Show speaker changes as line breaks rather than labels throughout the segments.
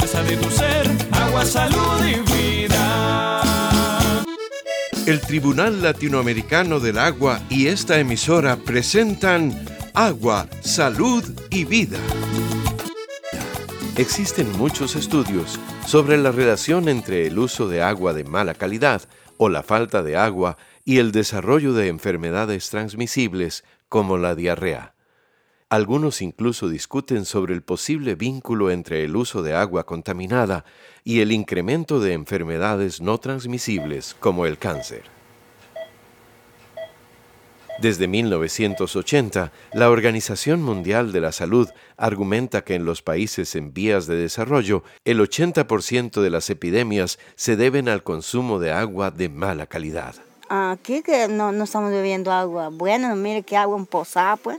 fuerza de tu ser. Agua, salud y vida.
El Tribunal Latinoamericano del Agua y esta emisora presentan Agua, Salud y Vida. Existen muchos estudios sobre la relación entre el uso de agua de mala calidad o la falta de agua y el desarrollo de enfermedades transmisibles como la diarrea. Algunos incluso discuten sobre el posible vínculo entre el uso de agua contaminada y el incremento de enfermedades no transmisibles como el cáncer. Desde 1980, la Organización Mundial de la Salud argumenta que en los países en vías de desarrollo, el 80% de las epidemias se deben al consumo de agua de mala calidad.
Aquí que no estamos bebiendo agua buena, mire que agua empozada, pues,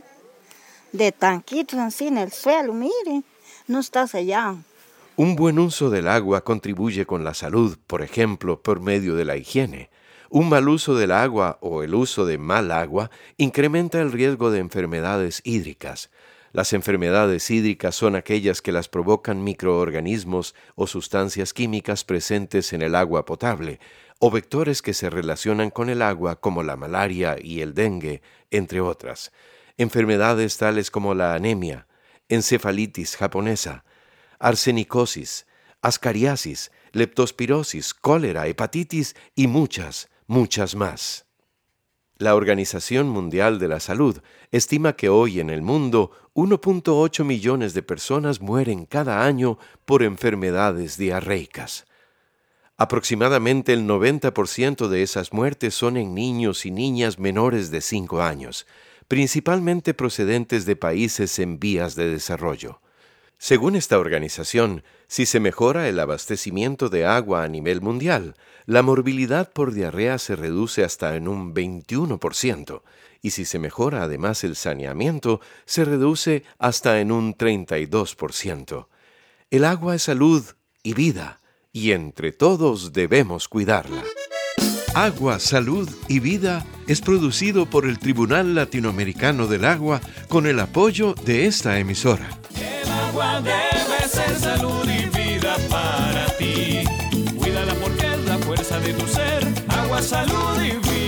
de tanquitos así en el suelo, mire, no está sellado.
Un buen uso del agua contribuye con la salud, por ejemplo, por medio de la higiene. Un mal uso del agua o el uso de mal agua incrementa el riesgo de enfermedades hídricas. Las enfermedades hídricas son aquellas que las provocan microorganismos o sustancias químicas presentes en el agua potable, o vectores que se relacionan con el agua como la malaria y el dengue, entre otras. Enfermedades tales como la anemia, encefalitis japonesa, arsenicosis, ascariasis, leptospirosis, cólera, hepatitis y muchas más. La Organización Mundial de la Salud estima que hoy en el mundo 1.8 millones de personas mueren cada año por enfermedades diarreicas. Aproximadamente el 90% de esas muertes son en niños y niñas menores de 5 años, principalmente procedentes de países en vías de desarrollo. Según esta organización, si se mejora el abastecimiento de agua a nivel mundial, la morbilidad por diarrea se reduce hasta en un 21%, y si se mejora además el saneamiento, se reduce hasta en un 32%. El agua es salud y vida, y entre todos debemos cuidarla. Agua, Salud y Vida es producido por el Tribunal Latinoamericano del Agua con el apoyo de esta emisora.
El agua debe ser salud y vida para ti. Cuídala porque es la fuerza de tu ser. Agua, salud y vida.